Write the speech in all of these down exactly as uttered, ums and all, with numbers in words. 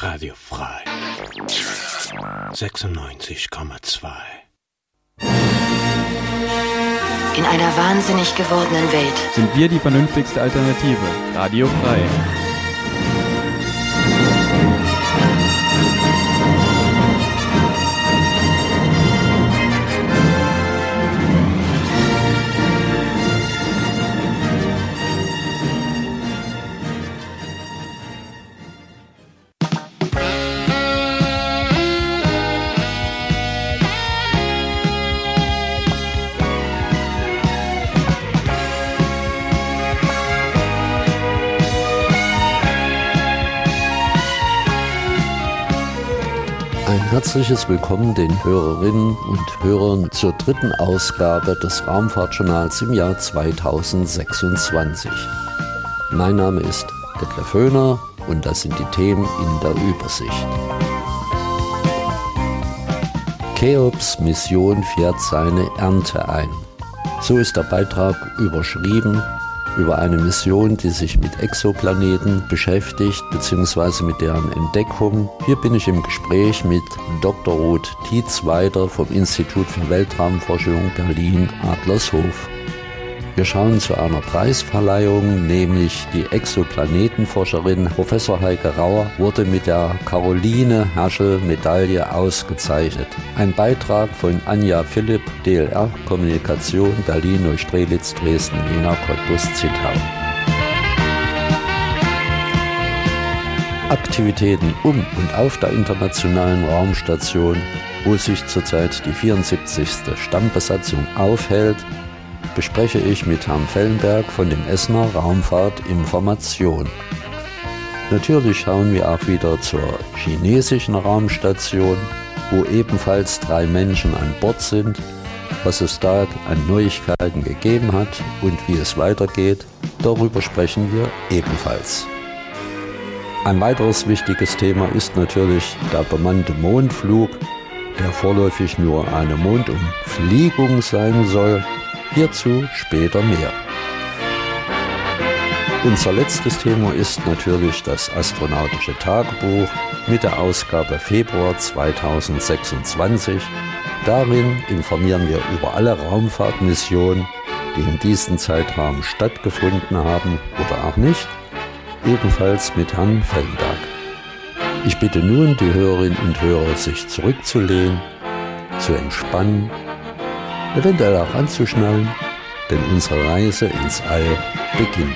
Radio Frei sechsundneunzig Komma zwei. In einer wahnsinnig gewordenen Welt sind wir die vernünftigste Alternative. Radio Frei. Herzliches Willkommen den Hörerinnen und Hörern zur dritten Ausgabe des Raumfahrtjournals im Jahr zweitausendsechsundzwanzig. Mein Name ist Detlef Höhner und das sind die Themen in der Übersicht. Cheops Mission fährt seine Ernte ein. So ist der Beitrag überschrieben, über eine Mission, die sich mit Exoplaneten beschäftigt, beziehungsweise mit deren Entdeckung. Hier bin ich im Gespräch mit Doktor Ruth Tietzweiter vom Institut für Weltraumforschung Berlin-Adlershof. Wir schauen zu einer Preisverleihung, nämlich die Exoplanetenforscherin Professor Heike Rauer wurde mit der Caroline-Herschel-Medaille ausgezeichnet. Ein Beitrag von Anja Philipp, D L R Kommunikation, Berlin, Neustrelitz, Dresden, Jena, Cottbus, Zittau. Aktivitäten um und auf der Internationalen Raumstation, wo sich zurzeit die vierundsiebzigste Stammbesatzung aufhält, bespreche ich mit Herrn Fellenberg von dem Essener Raumfahrt-Information. Natürlich schauen wir auch wieder zur chinesischen Raumstation, wo ebenfalls drei Menschen an Bord sind, was es da an Neuigkeiten gegeben hat und wie es weitergeht, darüber sprechen wir ebenfalls. Ein weiteres wichtiges Thema ist natürlich der bemannte Mondflug, der vorläufig nur eine Mondumfliegung sein soll. Hierzu später mehr. Unser letztes Thema ist natürlich das astronautische Tagebuch mit der Ausgabe Februar zweitausendsechsundzwanzig. Darin informieren wir über alle Raumfahrtmissionen, die in diesem Zeitraum stattgefunden haben oder auch nicht, ebenfalls mit Herrn Fellenberg. Ich bitte nun die Hörerinnen und Hörer, sich zurückzulehnen, zu entspannen, eventuell auch anzuschnallen, denn unsere Reise ins All beginnt.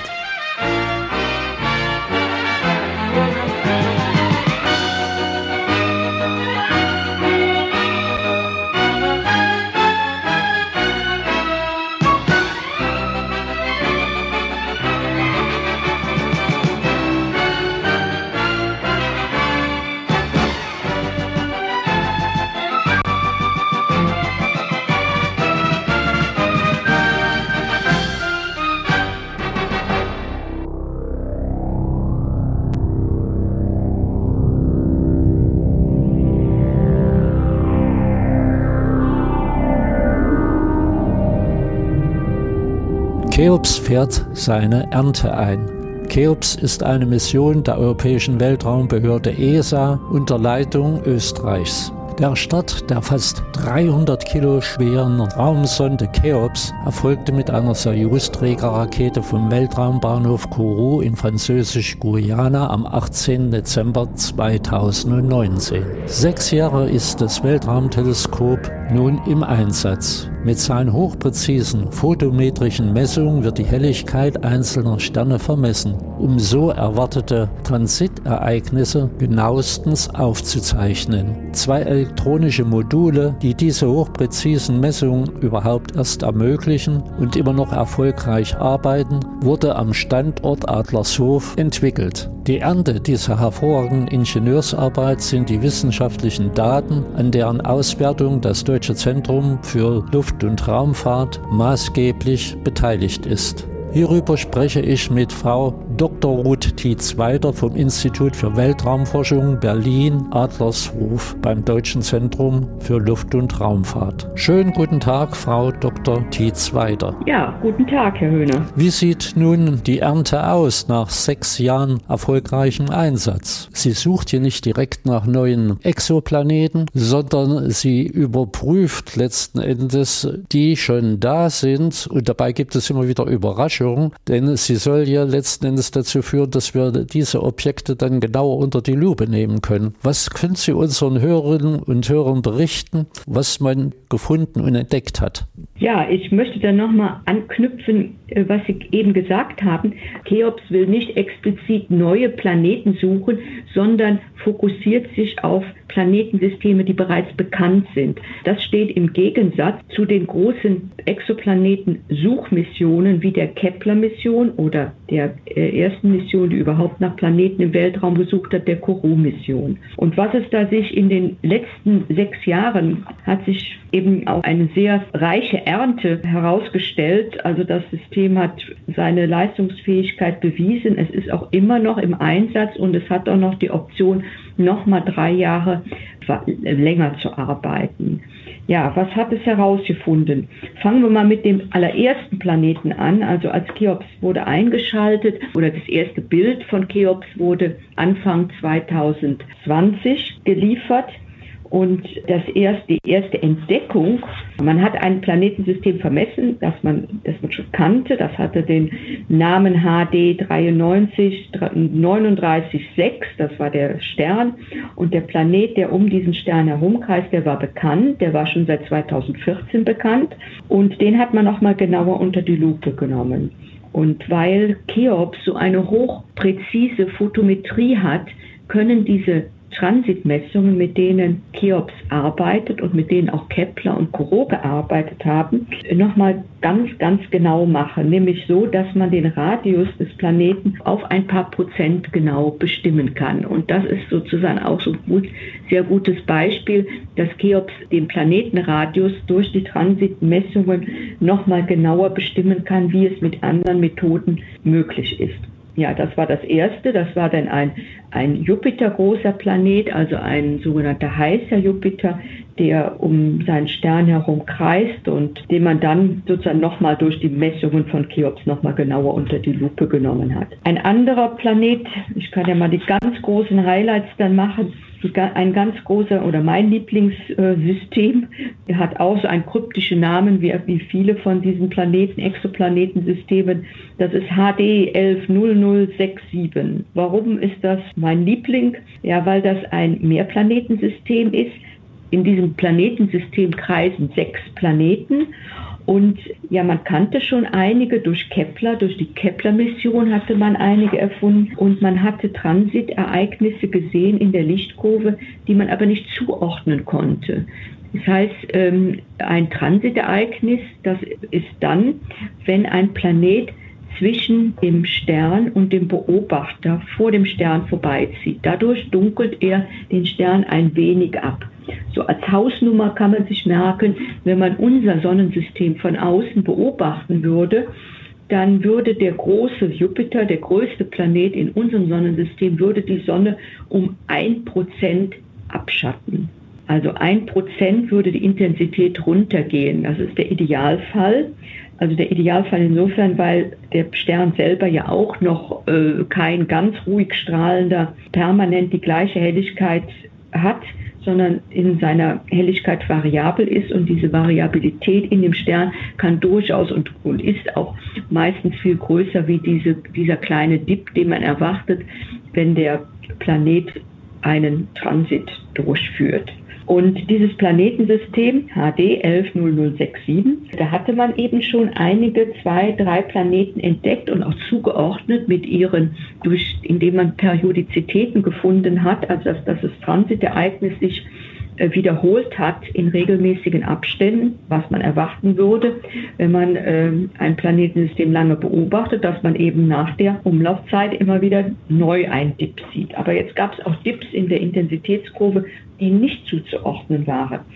Cheops fährt seine Ernte ein. Cheops ist eine Mission der Europäischen Weltraumbehörde E S A unter Leitung Österreichs. Der Start der fast dreihundert Kilo schweren Raumsonde Cheops erfolgte mit einer Soyuz-Trägerrakete vom Weltraumbahnhof Kourou in Französisch-Guyana am achtzehnten Dezember zweitausendneunzehn. Sechs Jahre ist das Weltraumteleskop nun im Einsatz. Mit seinen hochpräzisen photometrischen Messungen wird die Helligkeit einzelner Sterne vermessen, um so erwartete Transitereignisse genauestens aufzuzeichnen. Zwei elektronische Module, die diese hochpräzisen Messungen überhaupt erst ermöglichen und immer noch erfolgreich arbeiten, wurde am Standort Adlershof entwickelt. Die Ernte dieser hervorragenden Ingenieursarbeit sind die wissenschaftlichen Daten, an deren Auswertung das Deutsche Zentrum für Luft- und Raumfahrt maßgeblich beteiligt ist. Hierüber spreche ich mit Frau Doktor Ruth Tietz-Weider vom Institut für Weltraumforschung Berlin Adlershof beim Deutschen Zentrum für Luft- und Raumfahrt. Schönen guten Tag, Frau Doktor Tietz-Weider. Ja, guten Tag, Herr Höhner. Wie sieht nun die Ernte aus nach sechs Jahren erfolgreichem Einsatz? Sie sucht hier nicht direkt nach neuen Exoplaneten, sondern sie überprüft letzten Endes, die schon da sind, und dabei gibt es immer wieder Überraschungen, denn sie soll ja letzten Endes dazu führen, dass wir diese Objekte dann genauer unter die Lupe nehmen können. Was können Sie unseren Hörerinnen und Hörern berichten, was man gefunden und entdeckt hat? Ja, ich möchte dann nochmal anknüpfen, was Sie eben gesagt haben. Cheops will nicht explizit neue Planeten suchen, sondern fokussiert sich auf Planetensysteme, die bereits bekannt sind. Das steht im Gegensatz zu den großen Exoplaneten-Suchmissionen wie der Kepler-Mission oder der äh, ersten Mission, die überhaupt nach Planeten im Weltraum gesucht hat, der Kourou-Mission. Und was es da sich in den letzten sechs Jahren hat sich eben auch eine sehr reiche Ernte herausgestellt. Also das System hat seine Leistungsfähigkeit bewiesen. Es ist auch immer noch im Einsatz und es hat auch noch die Option, noch mal drei Jahre länger zu arbeiten. Ja, was hat es herausgefunden? Fangen wir mal mit dem allerersten Planeten an. Also als Cheops wurde eingeschaltet oder das erste Bild von Cheops wurde Anfang zwanzig zwanzig geliefert. Und das erste, die erste Entdeckung, man hat ein Planetensystem vermessen, das man, das man schon kannte. Das hatte den Namen H D dreiundneunzig neununddreißig sechs, das war der Stern. Und der Planet, der um diesen Stern herumkreist, der war bekannt, der war schon seit zweitausendvierzehn bekannt. Und den hat man nochmal genauer unter die Lupe genommen. Und weil Cheops so eine hochpräzise Photometrie hat, können diese Transitmessungen, mit denen Cheops arbeitet und mit denen auch Kepler und Kourou gearbeitet haben, nochmal ganz, ganz genau machen. Nämlich so, dass man den Radius des Planeten auf ein paar Prozent genau bestimmen kann. Und das ist sozusagen auch so ein sehr gutes Beispiel, dass Cheops den Planetenradius durch die Transitmessungen nochmal genauer bestimmen kann, wie es mit anderen Methoden möglich ist. Ja, das war das erste. Das war dann ein, ein Jupiter-großer Planet, also ein sogenannter heißer Jupiter, der um seinen Stern herum kreist und den man dann sozusagen nochmal durch die Messungen von Cheops nochmal genauer unter die Lupe genommen hat. Ein anderer Planet, ich kann ja mal die ganz großen Highlights dann machen, ein ganz großer oder mein Lieblingssystem, der hat auch so einen kryptischen Namen wie, wie viele von diesen Planeten, Exoplanetensystemen. Das ist H D elf null null sechs sieben. Warum ist das mein Liebling? Ja, weil das ein Mehrplanetensystem ist. In diesem Planetensystem kreisen sechs Planeten. Und ja, man kannte schon einige durch Kepler, durch die Kepler-Mission hatte man einige erfunden und man hatte Transitereignisse gesehen in der Lichtkurve, die man aber nicht zuordnen konnte. Das heißt, ein Transitereignis, das ist dann, wenn ein Planet zwischen dem Stern und dem Beobachter vor dem Stern vorbeizieht. Dadurch dunkelt er den Stern ein wenig ab. So als Hausnummer kann man sich merken, wenn man unser Sonnensystem von außen beobachten würde, dann würde der große Jupiter, der größte Planet in unserem Sonnensystem, würde die Sonne um ein Prozent abschatten. Also ein Prozent würde die Intensität runtergehen. Das ist der Idealfall. Also der Idealfall insofern, weil der Stern selber ja auch noch äh, kein ganz ruhig strahlender, permanent die gleiche Helligkeit hat, sondern in seiner Helligkeit variabel ist und diese Variabilität in dem Stern kann durchaus und, und ist auch meistens viel größer wie diese, dieser kleine Dip, den man erwartet, wenn der Planet einen Transit durchführt. Und dieses Planetensystem H D elf null null sechs sieben, da hatte man eben schon einige, zwei, drei Planeten entdeckt und auch zugeordnet mit ihren, durch, indem man Periodizitäten gefunden hat, also dass, dass das Transitereignis sich äh, wiederholt hat in regelmäßigen Abständen, was man erwarten würde, wenn man äh, ein Planetensystem lange beobachtet, dass man eben nach der Umlaufzeit immer wieder neu einen Dip sieht. Aber jetzt gab es auch Dips in der Intensitätskurve, die nicht zuzuordnen waren.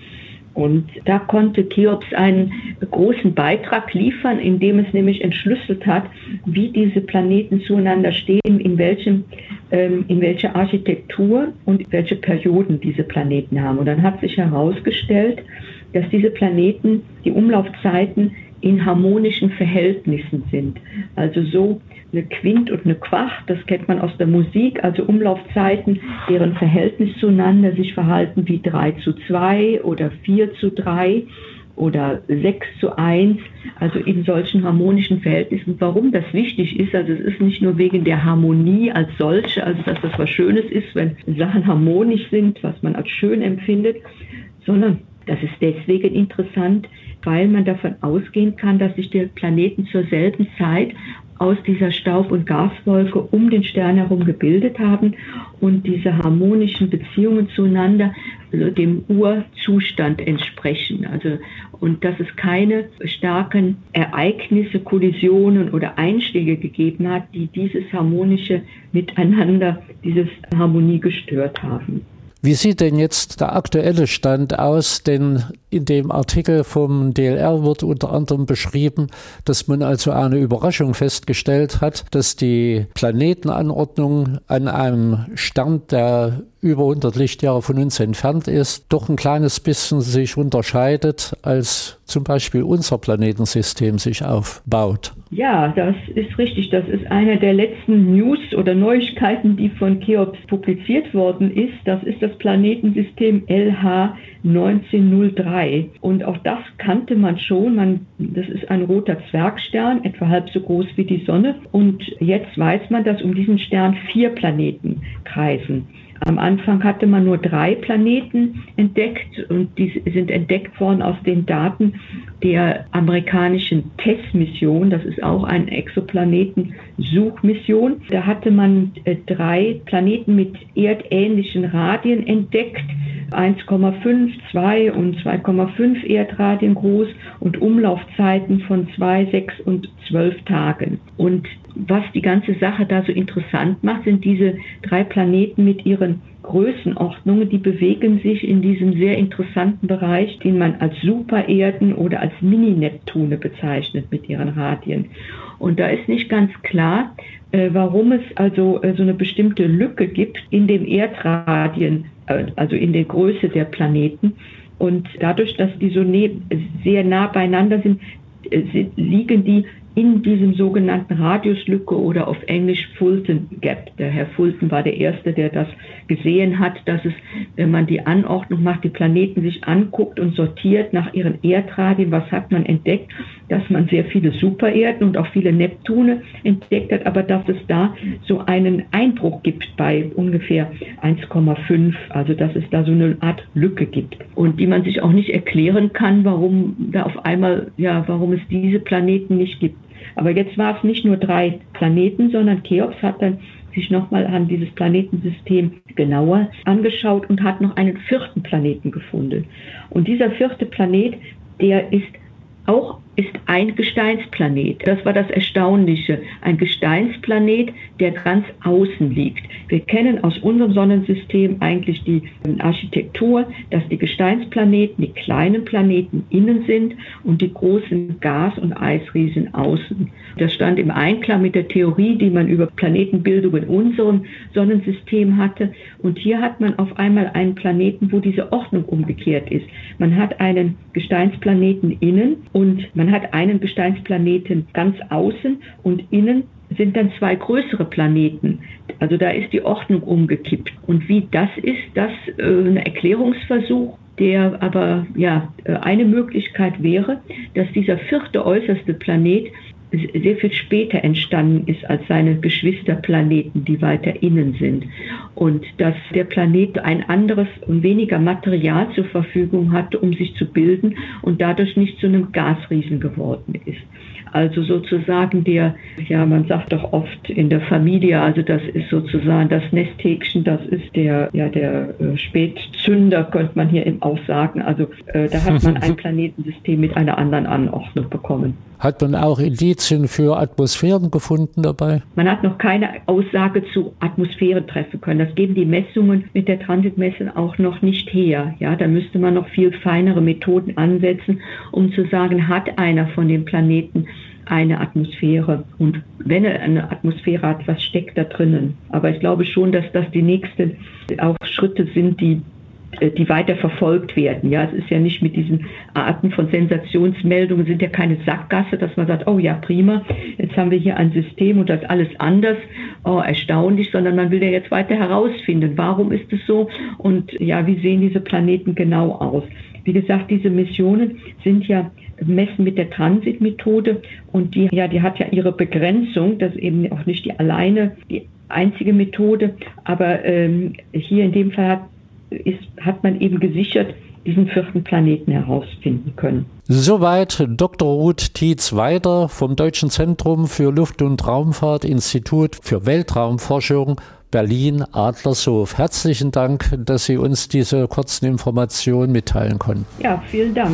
Und da konnte Cheops einen großen Beitrag liefern, indem es nämlich entschlüsselt hat, wie diese Planeten zueinander stehen, in welchem, ähm, in welcher Architektur und welche Perioden diese Planeten haben. Und dann hat sich herausgestellt, dass diese Planeten, die Umlaufzeiten in harmonischen Verhältnissen sind. Also so eine Quint und eine Quart, das kennt man aus der Musik, also Umlaufzeiten, deren Verhältnis zueinander sich verhalten wie drei zu zwei oder vier zu drei oder sechs zu eins, also in solchen harmonischen Verhältnissen. Warum das wichtig ist, also es ist nicht nur wegen der Harmonie als solche, also dass das was Schönes ist, wenn Sachen harmonisch sind, was man als schön empfindet, sondern das ist deswegen interessant, weil man davon ausgehen kann, dass sich die Planeten zur selben Zeit aus dieser Staub- und Gaswolke um den Stern herum gebildet haben und diese harmonischen Beziehungen zueinander also dem Urzustand entsprechen. Also, und dass es keine starken Ereignisse, Kollisionen oder Einschläge gegeben hat, die dieses harmonische Miteinander, diese Harmonie gestört haben. Wie sieht denn jetzt der aktuelle Stand aus? Denn in dem Artikel vom D L R wird unter anderem beschrieben, dass man also eine Überraschung festgestellt hat, dass die Planetenanordnung an einem Stern, der über hundert Lichtjahre von uns entfernt ist, doch ein kleines bisschen sich unterscheidet, als zum Beispiel unser Planetensystem sich aufbaut. Ja, das ist richtig. Das ist eine der letzten News oder Neuigkeiten, die von Cheops publiziert worden ist. Das ist das Planetensystem L H neunzehnhundertrei. Und auch das kannte man schon. Man, das ist ein roter Zwergstern, etwa halb so groß wie die Sonne. Und jetzt weiß man, dass um diesen Stern vier Planeten kreisen. Am Anfang hatte man nur drei Planeten entdeckt und die sind entdeckt worden aus den Daten der amerikanischen TESS-Mission. Das ist auch eine Exoplanetensuchmission. Da hatte man äh, drei Planeten mit erdähnlichen Radien entdeckt, eins Komma fünf, zwei und zwei Komma fünf Erdradien groß und Umlaufzeiten von zwei, sechs und zwölf Tagen. Und was die ganze Sache da so interessant macht, sind diese drei Planeten mit ihren Größenordnungen, die bewegen sich in diesem sehr interessanten Bereich, den man als Supererden oder als Mini-Neptune bezeichnet mit ihren Radien. Und da ist nicht ganz klar, äh, warum es also äh, so eine bestimmte Lücke gibt in dem Erdradien, äh, also in der Größe der Planeten. Und dadurch, dass die so ne- sehr nah beieinander sind, äh, sind liegen die in diesem sogenannten Radiuslücke oder auf Englisch Fulton Gap. Der Herr Fulton war der Erste, der das gesehen hat, dass es, wenn man die Anordnung macht, die Planeten sich anguckt und sortiert nach ihren Erdradien, was hat man entdeckt, dass man sehr viele Supererden und auch viele Neptune entdeckt hat, aber dass es da so einen Einbruch gibt bei ungefähr eins Komma fünf, also dass es da so eine Art Lücke gibt und die man sich auch nicht erklären kann, warum da auf einmal, ja, warum es diese Planeten nicht gibt. Aber jetzt war es nicht nur drei Planeten, sondern Cheops hat dann sich nochmal an dieses Planetensystem genauer angeschaut und hat noch einen vierten Planeten gefunden. Und dieser vierte Planet, der ist auch ist ein Gesteinsplanet. Das war das Erstaunliche. Ein Gesteinsplanet, der ganz außen liegt. Wir kennen aus unserem Sonnensystem eigentlich die Architektur, dass die Gesteinsplaneten, die kleinen Planeten innen sind und die großen Gas- und Eisriesen außen. Das stand im Einklang mit der Theorie, die man über Planetenbildung in unserem Sonnensystem hatte. Und hier hat man auf einmal einen Planeten, wo diese Ordnung umgekehrt ist. Man hat einen Gesteinsplaneten innen und man hat einen Gesteinsplaneten ganz außen und innen sind dann zwei größere Planeten. Also da ist die Ordnung umgekippt. Und wie das ist, das äh, ein Erklärungsversuch, der aber ja eine Möglichkeit wäre, dass dieser vierte äußerste Planet sehr viel später entstanden ist als seine Geschwisterplaneten, die weiter innen sind. Und dass der Planet ein anderes und weniger Material zur Verfügung hatte, um sich zu bilden und dadurch nicht zu einem Gasriesen geworden ist. Also sozusagen der, ja, man sagt doch oft in der Familie, also das ist sozusagen das Nesthäkchen, das ist der, ja, der äh, Spätzünder, könnte man hier eben auch sagen. Also äh, da hat man ein Planetensystem mit einer anderen Anordnung bekommen. Hat man auch Indizien für Atmosphären gefunden dabei? Man hat noch keine Aussage zu Atmosphären treffen können. Das geben die Messungen mit der Transitmesse auch noch nicht her. Ja, da müsste man noch viel feinere Methoden ansetzen, um zu sagen, hat einer von den Planeten eine Atmosphäre, und wenn er eine Atmosphäre hat, was steckt da drinnen? Aber ich glaube schon, dass das die nächsten auch Schritte sind, die die weiter verfolgt werden. Ja, es ist ja nicht mit diesen Arten von Sensationsmeldungen, sind ja keine Sackgasse, dass man sagt, oh ja, prima, jetzt haben wir hier ein System und das ist alles anders, oh, erstaunlich, sondern man will ja jetzt weiter herausfinden, warum ist es so und ja, wie sehen diese Planeten genau aus? Wie gesagt, diese Missionen sind ja messen mit der Transitmethode und die, ja, die hat ja ihre Begrenzung, das ist eben auch nicht die alleine, die einzige Methode, aber ähm, hier in dem Fall hat Ist, hat man eben gesichert diesen vierten Planeten herausfinden können. Soweit Doktor Ruth Tietz-Weider vom Deutschen Zentrum für Luft- und Raumfahrt, Institut für Weltraumforschung, Berlin-Adlershof. Herzlichen Dank, dass Sie uns diese kurzen Informationen mitteilen konnten. Ja, vielen Dank.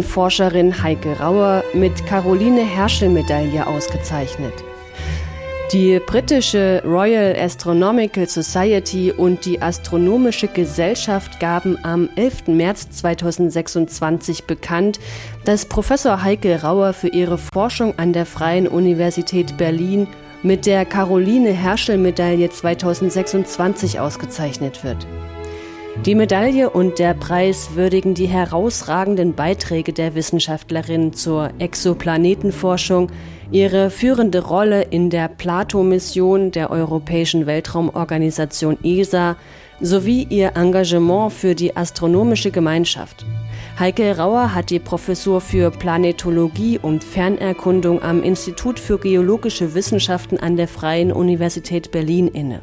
Exoplanetenforscherin Heike Rauer mit Caroline-Herschel-Medaille ausgezeichnet. Die britische Royal Astronomical Society und die Astronomische Gesellschaft gaben am elften März zweitausendsechsundzwanzig bekannt, dass Professor Heike Rauer für ihre Forschung an der Freien Universität Berlin mit der Caroline-Herschel-Medaille zweitausendsechsundzwanzig ausgezeichnet wird. Die Medaille und der Preis würdigen die herausragenden Beiträge der Wissenschaftlerin zur Exoplanetenforschung, ihre führende Rolle in der Plato-Mission der Europäischen Weltraumorganisation E S A sowie ihr Engagement für die astronomische Gemeinschaft. Heike Rauer hat die Professur für Planetologie und Fernerkundung am Institut für Geologische Wissenschaften an der Freien Universität Berlin inne.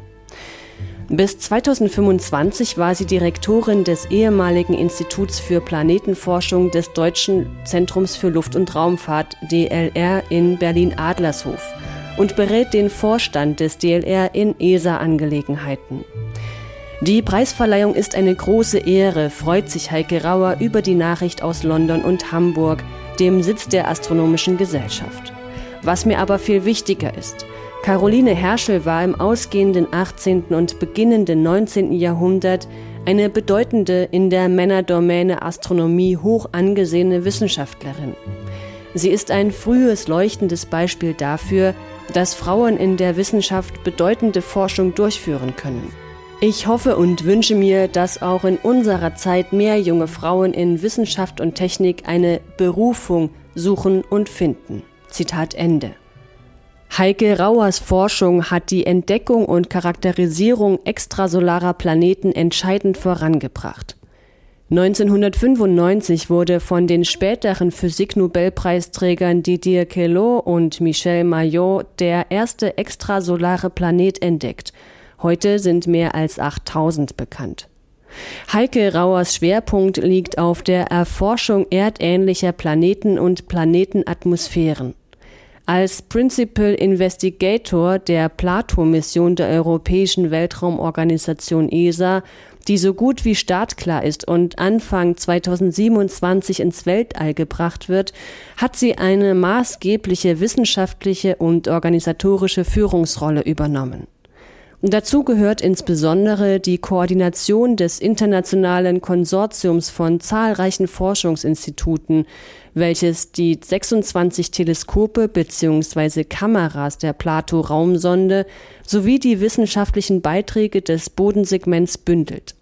Bis zweitausendfünfundzwanzig war sie Direktorin des ehemaligen Instituts für Planetenforschung des Deutschen Zentrums für Luft- und Raumfahrt D L R in Berlin-Adlershof und berät den Vorstand des D L R in E S A-Angelegenheiten. Die Preisverleihung ist eine große Ehre, freut sich Heike Rauer über die Nachricht aus London und Hamburg, dem Sitz der Astronomischen Gesellschaft. Was mir aber viel wichtiger ist: Caroline Herschel war im ausgehenden achtzehnten und beginnenden neunzehnten Jahrhundert eine bedeutende, in der Männerdomäne Astronomie hoch angesehene Wissenschaftlerin. Sie ist ein frühes leuchtendes Beispiel dafür, dass Frauen in der Wissenschaft bedeutende Forschung durchführen können. Ich hoffe und wünsche mir, dass auch in unserer Zeit mehr junge Frauen in Wissenschaft und Technik eine Berufung suchen und finden. Zitat Ende. Heike Rauers Forschung hat die Entdeckung und Charakterisierung extrasolarer Planeten entscheidend vorangebracht. neunzehnhundertfünfundneunzig wurde von den späteren Physik-Nobelpreisträgern Didier Queloz und Michel Mayor der erste extrasolare Planet entdeckt. Heute sind mehr als achttausend bekannt. Heike Rauers Schwerpunkt liegt auf der Erforschung erdähnlicher Planeten und Planetenatmosphären. Als Principal Investigator der Plato-Mission der Europäischen Weltraumorganisation E S A, die so gut wie startklar ist und Anfang zweitausendsiebenundzwanzig ins Weltall gebracht wird, hat sie eine maßgebliche wissenschaftliche und organisatorische Führungsrolle übernommen. Dazu gehört insbesondere die Koordination des internationalen Konsortiums von zahlreichen Forschungsinstituten, welches die sechsundzwanzig Teleskope bzw. Kameras der Plato-Raumsonde sowie die wissenschaftlichen Beiträge des Bodensegments bündelt.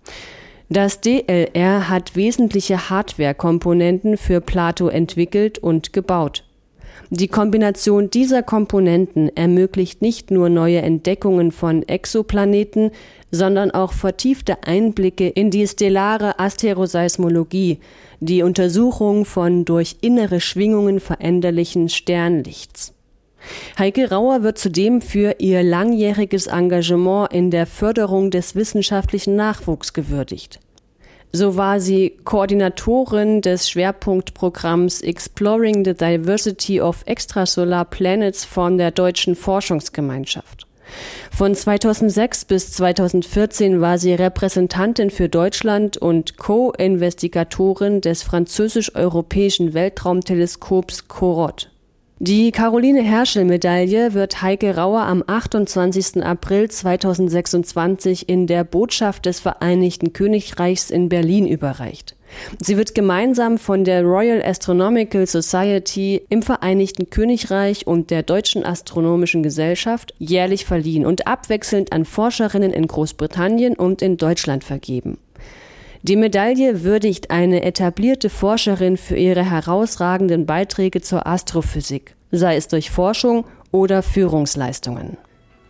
Das D L R hat wesentliche Hardware-Komponenten für Plato entwickelt und gebaut. Die Kombination dieser Komponenten ermöglicht nicht nur neue Entdeckungen von Exoplaneten, sondern auch vertiefte Einblicke in die stellare Asteroseismologie, die Untersuchung von durch innere Schwingungen veränderlichen Sternlichts. Heike Rauer wird zudem für ihr langjähriges Engagement in der Förderung des wissenschaftlichen Nachwuchs gewürdigt. So war sie Koordinatorin des Schwerpunktprogramms Exploring the Diversity of Extrasolar Planets von der Deutschen Forschungsgemeinschaft. Von zweitausendsechs bis zweitausendvierzehn war sie Repräsentantin für Deutschland und Co-Investigatorin des französisch-europäischen Weltraumteleskops C O R O T. Die Caroline-Herschel-Medaille wird Heike Rauer am achtundzwanzigsten April zweitausendsechsundzwanzig in der Botschaft des Vereinigten Königreichs in Berlin überreicht. Sie wird gemeinsam von der Royal Astronomical Society im Vereinigten Königreich und der Deutschen Astronomischen Gesellschaft jährlich verliehen und abwechselnd an Forscherinnen in Großbritannien und in Deutschland vergeben. Die Medaille würdigt eine etablierte Forscherin für ihre herausragenden Beiträge zur Astrophysik, sei es durch Forschung oder Führungsleistungen.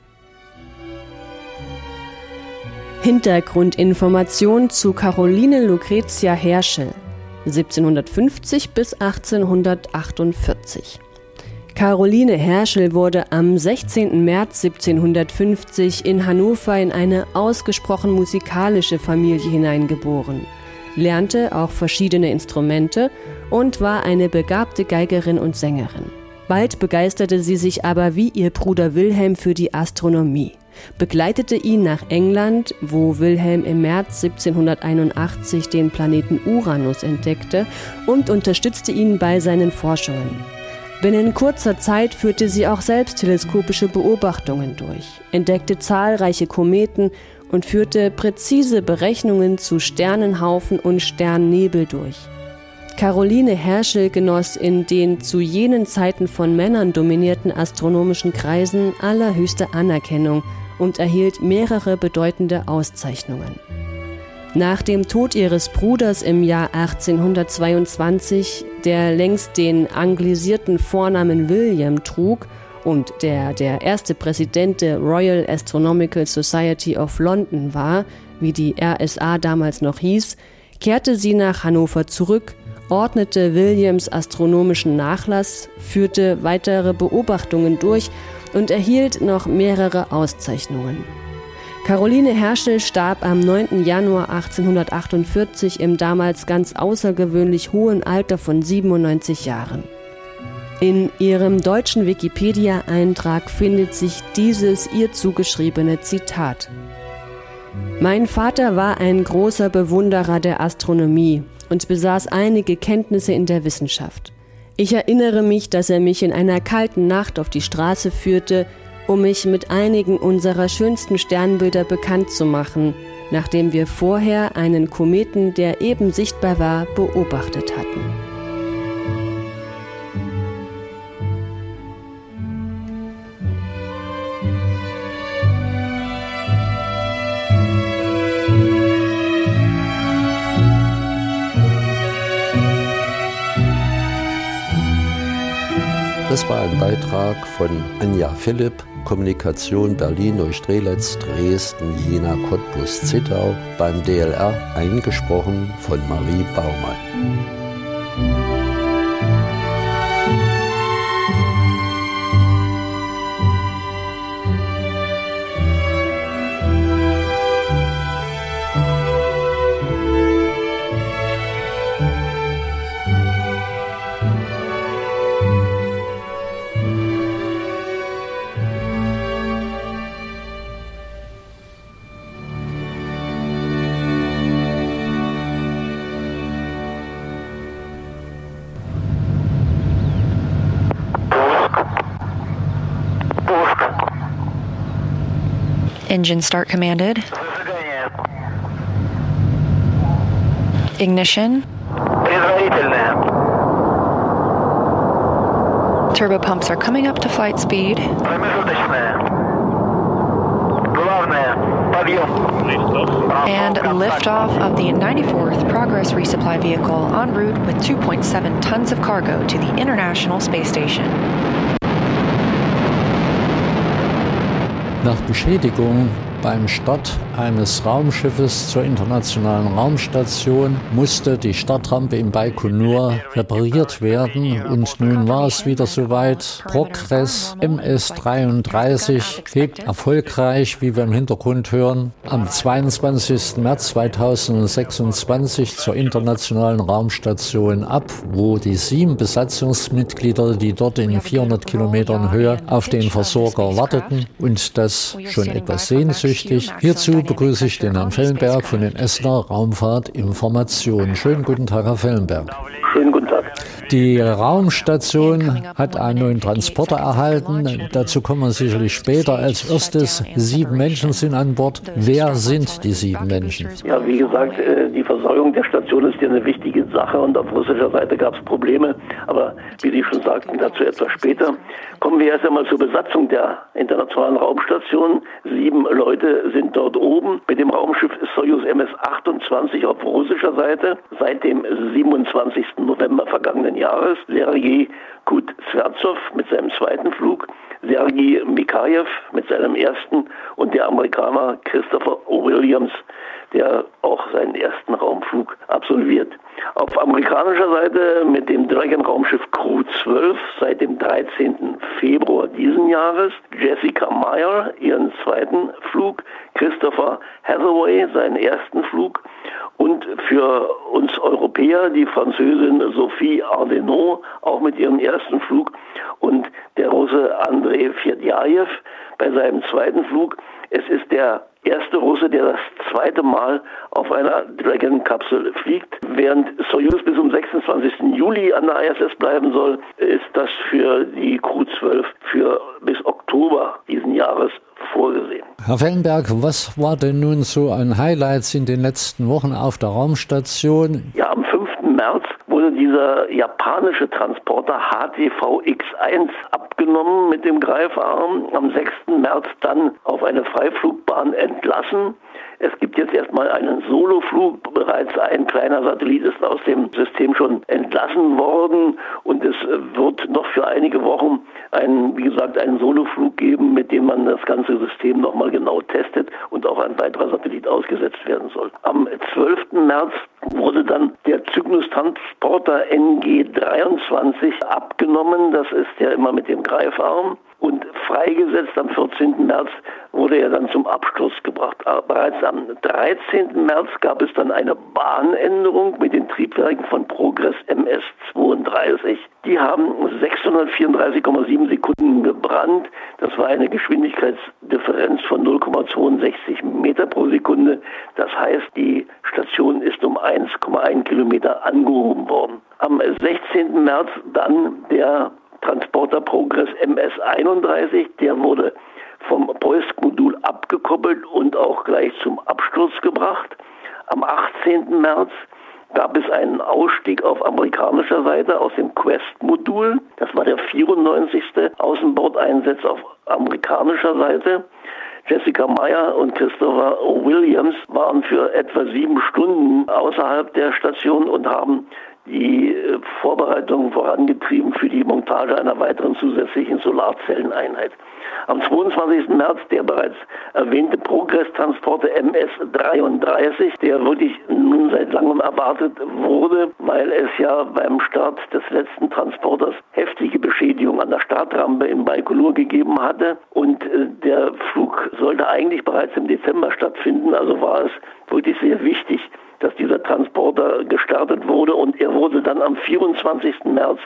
Hintergrundinformation zu Caroline Lucretia Herschel, siebzehnhundertfünfzig bis achtzehnhundertachtundvierzig. Caroline Herschel wurde am sechzehnten März siebzehnhundertfünfzig in Hannover in eine ausgesprochen musikalische Familie hineingeboren, lernte auch verschiedene Instrumente und war eine begabte Geigerin und Sängerin. Bald begeisterte sie sich aber wie ihr Bruder Wilhelm für die Astronomie, begleitete ihn nach England, wo Wilhelm im März siebzehnhunderteinundachtzig den Planeten Uranus entdeckte, und unterstützte ihn bei seinen Forschungen. Binnen kurzer Zeit führte sie auch selbst teleskopische Beobachtungen durch, entdeckte zahlreiche Kometen und führte präzise Berechnungen zu Sternenhaufen und Sternnebel durch. Caroline Herschel genoss in den zu jenen Zeiten von Männern dominierten astronomischen Kreisen allerhöchste Anerkennung und erhielt mehrere bedeutende Auszeichnungen. Nach dem Tod ihres Bruders im Jahr achtzehnhundertzweiundzwanzig, der längst den anglisierten Vornamen William trug und der der erste Präsident der Royal Astronomical Society of London war, wie die R S A damals noch hieß, kehrte sie nach Hannover zurück, ordnete Williams astronomischen Nachlass, führte weitere Beobachtungen durch und erhielt noch mehrere Auszeichnungen. Caroline Herschel starb am neunten Januar achtzehnhundertachtundvierzig im damals ganz außergewöhnlich hohen Alter von siebenundneunzig Jahren. In ihrem deutschen Wikipedia-Eintrag findet sich dieses ihr zugeschriebene Zitat. Mein Vater war ein großer Bewunderer der Astronomie und besaß einige Kenntnisse in der Wissenschaft. Ich erinnere mich, dass er mich in einer kalten Nacht auf die Straße führte, um mich mit einigen unserer schönsten Sternbilder bekannt zu machen, nachdem wir vorher einen Kometen, der eben sichtbar war, beobachtet hatten. Das war ein Beitrag von Anja Philipp, Kommunikation Berlin durch Strelitz, Dresden, Jena, Cottbus, Zittau, beim D L R, eingesprochen von Marie Baumann. Engine start commanded. Ignition. Turbo pumps are coming up to flight speed. And liftoff of the ninety-fourth Progress resupply vehicle en route with two point seven tons of cargo to the International Space Station. Nach Beschädigung beim Start eines Raumschiffes zur Internationalen Raumstation musste die Startrampe in Baikonur repariert werden und nun war es wieder soweit. Progress M S dreiunddreißig hebt erfolgreich, wie wir im Hintergrund hören, am zweiundzwanzigsten März zweitausendsechsundzwanzig zur Internationalen Raumstation ab, wo die sieben Besatzungsmitglieder, die dort in vierhundert Kilometern Höhe auf den Versorger warteten und das schon etwas sehnsüchtig. Hierzu begrüße ich den Herrn Fellenberg von den Essener Raumfahrtinformationen. Schönen guten Tag, Herr Fellenberg. Schönen guten Tag. Die Raumstation hat einen neuen Transporter erhalten. Dazu kommen wir sicherlich später. Als erstes, sieben Menschen sind an Bord. Wer sind die sieben Menschen? Ja, wie gesagt, die Versorgung der Station ist ja eine wichtige Sache und auf russischer Seite gab es Probleme. Aber wie Sie schon sagten, dazu etwas später. Kommen wir erst einmal zur Besatzung der Internationalen Raumstation. Sieben Leute sind dort oben. Mit dem Raumschiff Soyuz M S achtundzwanzig auf russischer Seite seit dem siebenundzwanzigsten November vergangenen Jahres. Sergei Kuznetsov mit seinem zweiten Flug, Sergei Mikhaev mit seinem ersten und der Amerikaner Christopher Williams, der auch seinen ersten Raumflug absolviert. Auf amerikanischer Seite mit dem Dragon-Raumschiff Crew zwölf seit dem dreizehnten Februar diesen Jahres, Jessica Meyer ihren zweiten Flug, Christopher Hathaway seinen ersten Flug und für uns Europäer die Französin Sophie Ardenot auch mit ihrem ersten Flug und der Russe Andrei Fedjajew bei seinem zweiten Flug. Es ist der erste Russe, der das zweite Mal auf einer Dragon-Kapsel fliegt. Während Soyuz bis zum sechsundzwanzigsten Juli an der I S S bleiben soll, ist das für die Crew zwölf für bis Oktober diesen Jahres vorgesehen. Herr Fellenberg, was war denn nun so ein Highlight in den letzten Wochen auf der Raumstation? Ja, am fünften März wurde dieser japanische Transporter H T V X eins abgenommen mit dem Greifarm, am sechsten März dann auf eine Freiflugbahn entlassen. Es gibt jetzt erstmal einen Soloflug. Bereits ein kleiner Satellit ist aus dem System schon entlassen worden und es wird noch für einige Wochen einen, wie gesagt, einen Soloflug geben, mit dem man das ganze System nochmal genau testet und auch ein weiterer Satellit ausgesetzt werden soll. Am zwölften März wurde dann der Cygnus-Transporter N G dreiundzwanzig abgenommen. Das ist ja immer mit dem Greifarm. Und freigesetzt am vierzehnten März wurde er dann zum Absturz gebracht. Aber bereits am dreizehnten März gab es dann eine Bahnänderung mit den Triebwerken von Progress M S zweiunddreißig. Die haben sechshundertvierunddreißig Komma sieben Sekunden gebrannt. Das war eine Geschwindigkeitsdifferenz von null Komma zweiundsechzig Meter pro Sekunde. Das heißt, die Station ist um eins Komma eins Kilometer angehoben worden. Am sechzehnten März dann der Transporter Progress M S einunddreißig, der wurde vom Poisk-Modul abgekoppelt und auch gleich zum Absturz gebracht. Am achtzehnten März gab es einen Ausstieg auf amerikanischer Seite aus dem Quest-Modul. Das war der vierundneunzigste Außenbordeinsatz auf amerikanischer Seite. Jessica Meyer und Christopher Williams waren für etwa sieben Stunden außerhalb der Station und haben die Vorbereitungen vorangetrieben für die Montage einer weiteren zusätzlichen Solarzelleneinheit. Am zweiundzwanzigsten März der bereits erwähnte Progress-Transporter M S dreiunddreißig, der wirklich nun seit langem erwartet wurde, weil es ja beim Start des letzten Transporters heftige Beschädigungen an der Startrampe in Baikonur gegeben hatte und der Flug sollte eigentlich bereits im Dezember stattfinden, also war es wirklich sehr wichtig, dass dieser Transporter gestartet wurde und er wurde dann am vierundzwanzigsten März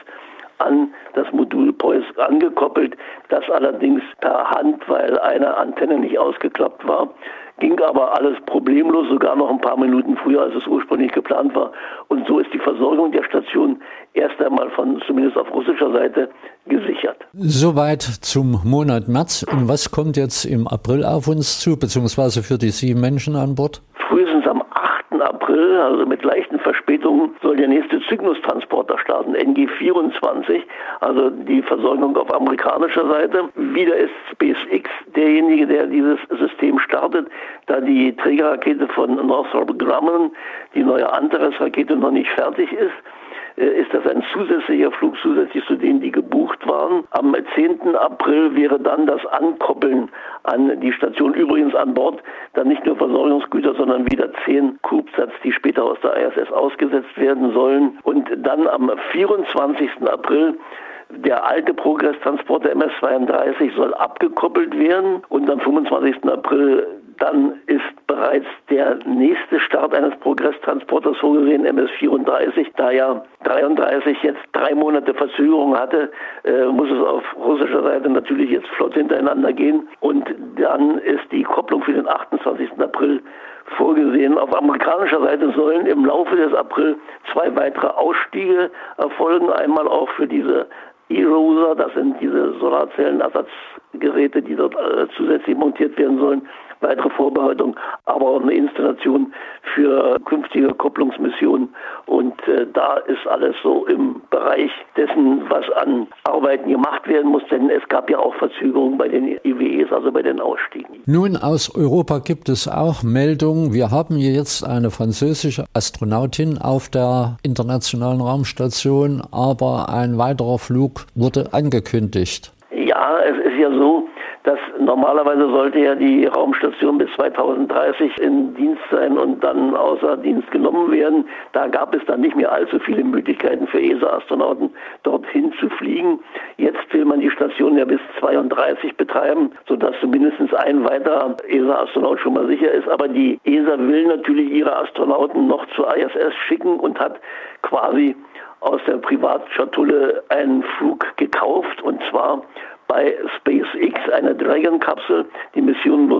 an das Modul Poisk angekoppelt, das allerdings per Hand, weil eine Antenne nicht ausgeklappt war. Ging aber alles problemlos, sogar noch ein paar Minuten früher, als es ursprünglich geplant war. Und so ist die Versorgung der Station erst einmal von, zumindest auf russischer Seite, gesichert. Soweit zum Monat März. Und was kommt jetzt im April auf uns zu, beziehungsweise für die sieben Menschen an Bord? Frühestens am achten April, also mit leichten Verspätungen, soll der nächste Cygnus-Transporter starten, N G vierundzwanzig, also die Versorgung auf amerikanischer Seite. Wieder ist SpaceX derjenige, der dieses System startet, da die Trägerrakete von Northrop Grumman, die neue Antares-Rakete, noch nicht fertig ist. Ist das ein zusätzlicher Flug, zusätzlich zu denen, die gebucht waren. Am zehnten April wäre dann das Ankoppeln an die Station, übrigens an Bord dann nicht nur Versorgungsgüter, sondern wieder zehn CubeSats, die später aus der I S S ausgesetzt werden sollen. Und dann am vierundzwanzigsten April der alte Progress-Transporter M S zweiunddreißig soll abgekoppelt werden und am fünfundzwanzigsten April dann ist bereits der nächste Start eines Progress-Transporters vorgesehen, M S vierunddreißig. Da ja dreiunddreißig jetzt drei Monate Verzögerung hatte, äh, muss es auf russischer Seite natürlich jetzt flott hintereinander gehen. Und dann ist die Kopplung für den achtundzwanzigsten April vorgesehen. Auf amerikanischer Seite sollen im Laufe des April zwei weitere Ausstiege erfolgen. Einmal auch für diese E-Rosa, das sind diese Solarzellenersatzgeräte, die dort äh, zusätzlich montiert werden sollen. Weitere Vorbereitung, aber auch eine Installation für künftige Kopplungsmissionen. Und äh, da ist alles so im Bereich dessen, was an Arbeiten gemacht werden muss, denn es gab ja auch Verzögerungen bei den I W Es, also bei den Ausstiegen. Nun, aus Europa gibt es auch Meldungen. Wir haben hier jetzt eine französische Astronautin auf der internationalen Raumstation, aber ein weiterer Flug wurde angekündigt. Ja, es ist ja so, dass normalerweise sollte ja die Raumstation bis zweitausenddreißig in Dienst sein und dann außer Dienst genommen werden. Da gab es dann nicht mehr allzu viele Möglichkeiten für E S A-Astronauten, dorthin zu fliegen. Jetzt will man die Station ja bis zweiunddreißig betreiben, sodass zumindest ein weiterer E S A-Astronaut schon mal sicher ist. Aber die E S A will natürlich ihre Astronauten noch zur I S S schicken und hat quasi aus der Privatschatulle einen Flug gekauft, und zwar bei SpaceX, eine Dragon-Kapsel. Die Mission wird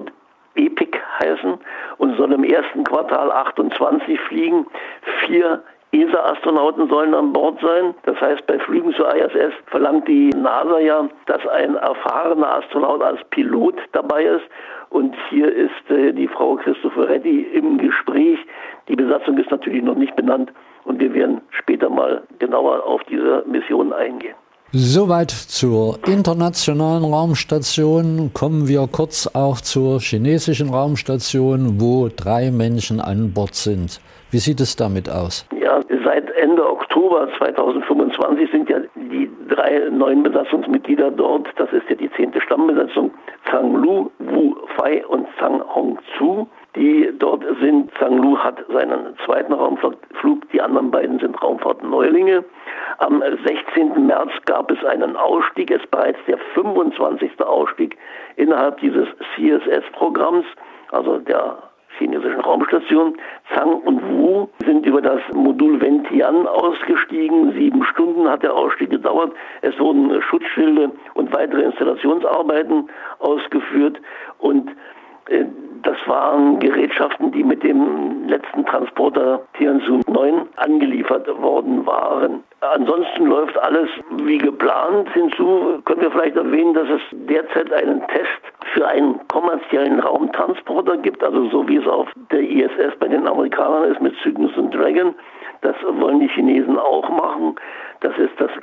EPIC heißen und soll im ersten Quartal achtundzwanzig fliegen. Vier E S A-Astronauten sollen an Bord sein. Das heißt, bei Flügen zur I S S verlangt die NASA ja, dass ein erfahrener Astronaut als Pilot dabei ist. Und hier ist äh, die Frau Cristoforetti im Gespräch. Die Besatzung ist natürlich noch nicht benannt und wir werden später mal genauer auf diese Mission eingehen. Soweit zur internationalen Raumstation. Kommen wir kurz auch zur chinesischen Raumstation, wo drei Menschen an Bord sind. Wie sieht es damit aus? Ja, seit Ende Oktober zweitausendfünfundzwanzig sind ja die drei neuen Besatzungsmitglieder dort. Das ist ja die zehnte Stammbesetzung. Zhang Lu, Wu Fei und Zhang Hongzhu, die dort sind. Zhang Lu hat seinen zweiten Raumflug, die anderen beiden sind Raumfahrtneulinge. Am sechzehnten März gab es einen Ausstieg, es ist bereits der fünfundzwanzigste Ausstieg innerhalb dieses C S S-Programms, also der chinesischen Raumstation. Zhang und Wu sind über das Modul Wentian ausgestiegen. Sieben Stunden hat der Ausstieg gedauert. Es wurden Schutzschilde und weitere Installationsarbeiten ausgeführt und äh, das waren Gerätschaften, die mit dem letzten Transporter Tianzhou neun angeliefert worden waren. Ansonsten läuft alles wie geplant. Hinzu können wir vielleicht erwähnen, dass es derzeit einen Test für einen kommerziellen Raumtransporter gibt, also so wie es auf der I S S bei den Amerikanern ist mit Cygnus und Dragon. Das wollen die Chinesen auch machen. Das ist das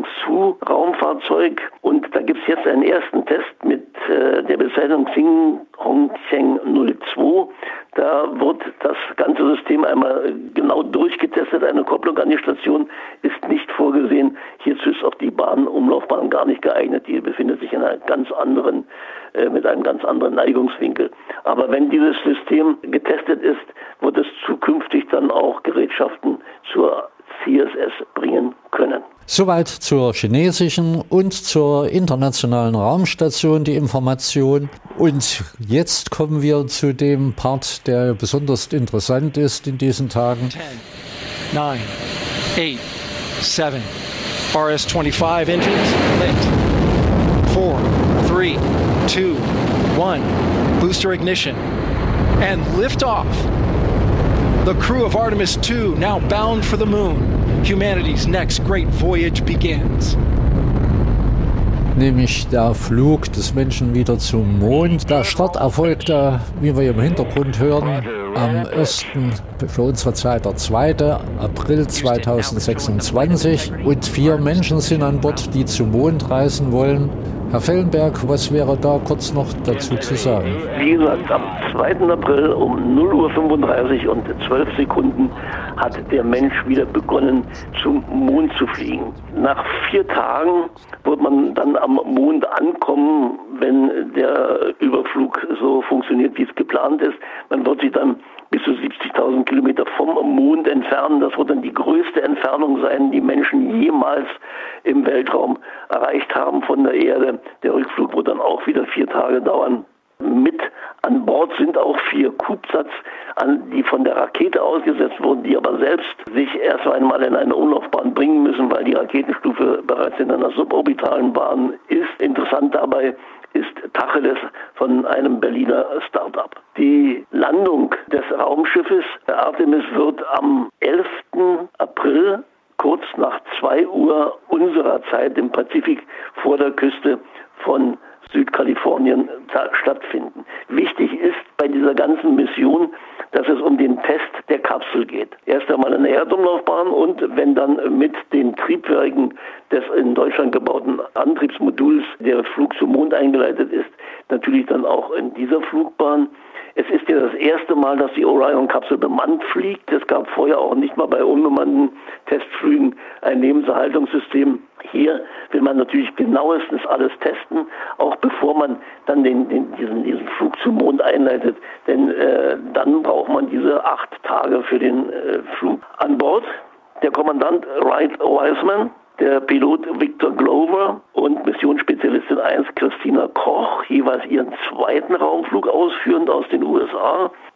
Jiangsu-Raumfahrzeug. Und da gibt es jetzt einen ersten Test mit äh, der Bezeichnung Xing Hongcheng null zwei. Da wird das ganze System einmal genau durchgetestet. Eine Kopplung an die Station ist nicht vorgesehen. Hierzu ist auch die Bahnumlaufbahn gar nicht geeignet. Die befindet sich in einer ganz anderen, äh, mit einem ganz anderen Neigungswinkel. Aber wenn dieses System getestet ist, wird es zukünftig dann auch Gerätschaften zur C S S bringen können. Soweit zur chinesischen und zur internationalen Raumstation die Information. Und jetzt kommen wir zu dem Part, der besonders interessant ist in diesen Tagen. ten, nine, eight, seven, R S twenty-five engines lit. four, three, two, one, booster ignition and liftoff. The crew of Artemis two now bound for the moon. Humanity's next great voyage begins. Nämlich der Flug des Menschen wieder zum Mond. Der Start erfolgte, wie wir im Hintergrund hören, am ersten, für unsere Zeit der zweite April zweitausendsechsundzwanzig. Und vier Menschen sind an Bord, die zum Mond reisen wollen. Herr Fellenberg, was wäre da kurz noch dazu zu sagen? Wie gesagt, am zweiten April um null Uhr fünfunddreißig und zwölf Sekunden hat der Mensch wieder begonnen, zum Mond zu fliegen. Nach vier Tagen wird man dann am Mond ankommen, wenn der Überflug so funktioniert, wie es geplant ist. Man wird sich dann bis zu siebzigtausend Kilometer vom Mond entfernen. Das wird dann die größte Entfernung sein, die Menschen jemals im Weltraum erreicht haben von der Erde. Der Rückflug wird dann auch wieder vier Tage dauern. Mit an Bord sind auch vier CubeSats, die von der Rakete ausgesetzt wurden, die aber selbst sich erst einmal in eine Umlaufbahn bringen müssen, weil die Raketenstufe bereits in einer suborbitalen Bahn ist. Interessant dabei ist Tacheles von einem Berliner Start-up. Die Landung des Raumschiffes Artemis wird am elften April kurz nach zwei Uhr unserer Zeit im Pazifik vor der Küste von Südkalifornien stattfinden. Wichtig ist bei dieser ganzen Mission, dass es um den Test der Kapsel geht. Erst einmal eine Erdumlaufbahn und wenn dann mit den Triebwerken des in Deutschland gebauten Antriebsmoduls der Flug zum Mond eingeleitet ist, natürlich dann auch in dieser Flugbahn. Es ist ja das erste Mal, dass die Orion-Kapsel bemannt fliegt. Es gab vorher auch nicht mal bei unbemannten Testflügen ein Lebenserhaltungssystem. Hier will man natürlich genauestens alles testen, auch bevor man dann den, den, diesen, diesen Flug zum Mond einleitet. Denn äh, dann braucht man diese acht Tage für den äh, Flug. An Bord der Kommandant Wright Wiseman, der Pilot Victor Glover und Missionsspezialistin eins Christina Koch, jeweils ihren zweiten Raumflug ausführend aus den U S A.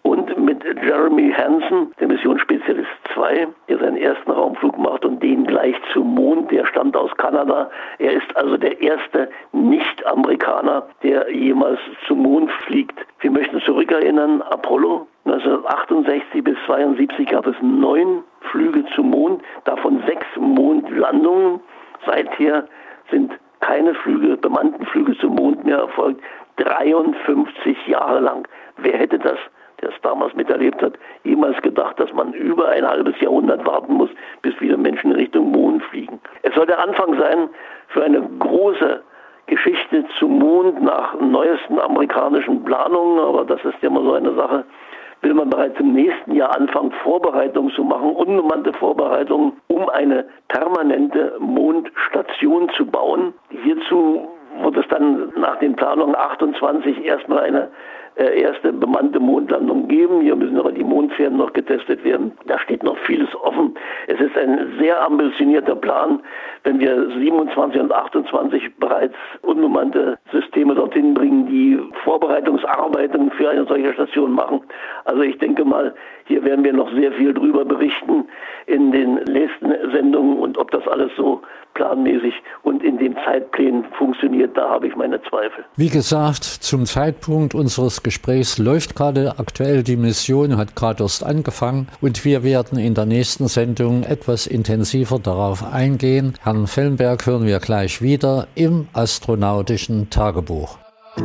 und mit Jeremy Hansen, der Missionsspezialist zwei, der seinen ersten Raumflug macht und den gleich zum Mond. Der stammt aus Kanada. Er ist also der erste Nicht-Amerikaner, der jemals zum Mond fliegt. Wir möchten zurückerinnern, Apollo neunzehnhundertachtundsechzig bis zweiundsiebzig gab es neun Flüge zum Mond, davon sechs Mondlandungen. Seither sind keine Flüge, bemannten Flüge zum Mond mehr erfolgt. dreiundfünfzig Jahre lang. Wer hätte das, der es damals miterlebt hat, jemals gedacht, dass man über ein halbes Jahrhundert warten muss, bis wieder Menschen in Richtung Mond fliegen. Es soll der Anfang sein für eine große Geschichte zum Mond nach neuesten amerikanischen Planungen, aber das ist ja immer so eine Sache. Will man bereits im nächsten Jahr anfangen, Vorbereitungen zu machen, unbemannte Vorbereitungen, um eine permanente Mondstation zu bauen. Hierzu wird es dann nach den Planungen achtundzwanzig erstmal eine äh, erste bemannte Mondlandung geben. Hier müssen aber die Mondfähren noch getestet werden. Da steht noch vieles offen. Es ist ein sehr ambitionierter Plan, wenn wir siebenundzwanzig und achtundzwanzig bereits unbemannte Systeme dorthin bringen, die Vorbereitungsarbeiten für eine solche Station machen. Also ich denke mal, hier werden wir noch sehr viel drüber berichten in den nächsten Sendungen, und ob das alles so planmäßig und in den Zeitplänen funktioniert, da habe ich meine Zweifel. Wie gesagt, zum Zeitpunkt unseres Gesprächs läuft gerade aktuell die Mission, hat gerade erst angefangen, und wir werden in der nächsten Sendung etwas intensiver darauf eingehen. Herrn Fellenberg hören wir gleich wieder im astronautischen Tagebuch.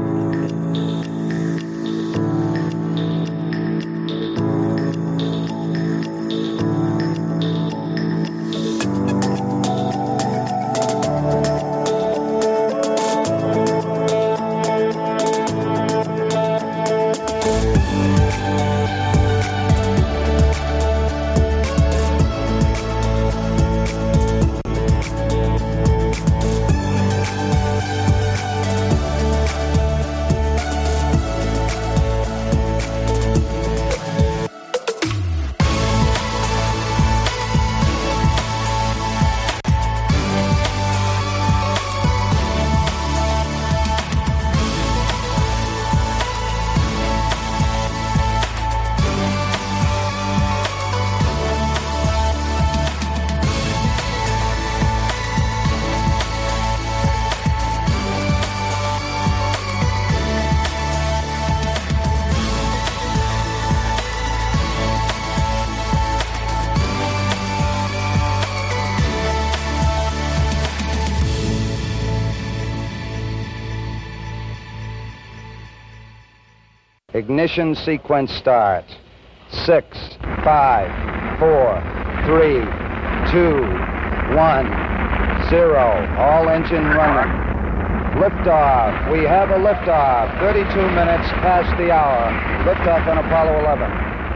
Ignition sequence starts. Six, five, four, three, two, one, zero. All engine running. Liftoff. We have a liftoff. thirty-two minutes past the hour. Liftoff on Apollo eleven.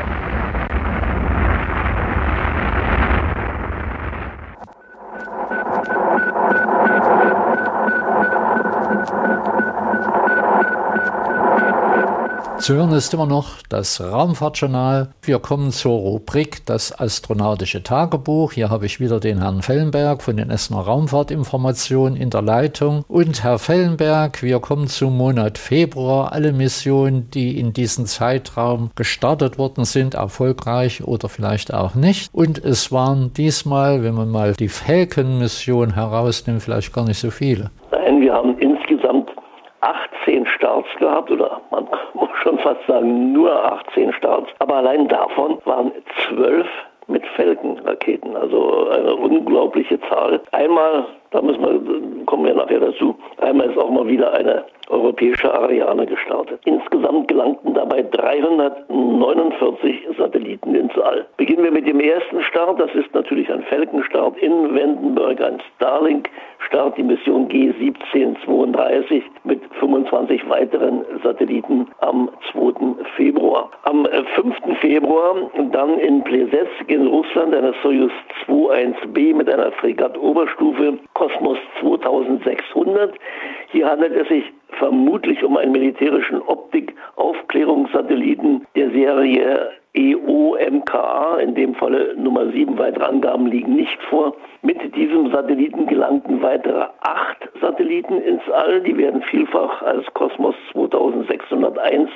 Zu hören ist immer noch das Raumfahrtjournal. Wir kommen zur Rubrik Das astronautische Tagebuch. Hier habe ich wieder den Herrn Fellenberg von den Essener Raumfahrtinformationen in der Leitung. Und Herr Fellenberg, wir kommen zum Monat Februar. Alle Missionen, die in diesem Zeitraum gestartet worden sind, erfolgreich oder vielleicht auch nicht. Und es waren diesmal, wenn man mal die Falcon-Mission herausnimmt, vielleicht gar nicht so viele. Nein, wir haben insgesamt achtzehn Starts gehabt, oder man muss schon fast sagen nur achtzehn Starts, aber allein davon waren zwölf mit Falcon-Raketen, also eine unglaubliche Zahl. Einmal, da müssen wir, kommen wir nachher dazu, einmal ist auch mal wieder eine europäische Ariane gestartet. Insgesamt gelangten dabei dreihundertneunundvierzig Satelliten ins All. Beginnen wir mit dem ersten Start, das ist natürlich ein Falcon-Start in Vandenberg, ein Starlink-Start, die Mission G siebzehnhundertzweiunddreißig mit fünfundzwanzig weiteren Satelliten am zweiten Februar. Am fünften Februar dann in Plesetsk in Russland eine Soyuz zwei eins B mit einer Fregatt-Oberstufe Kosmos zweitausendsechshundert. Hier handelt es sich vermutlich um einen militärischen Optik-Aufklärungssatelliten der Serie E O M K A, in dem Falle Nummer sieben, weitere Angaben liegen nicht vor. Mit diesem Satelliten gelangten weitere acht Satelliten ins All, die werden vielfach als Kosmos zweitausendsechshunderteins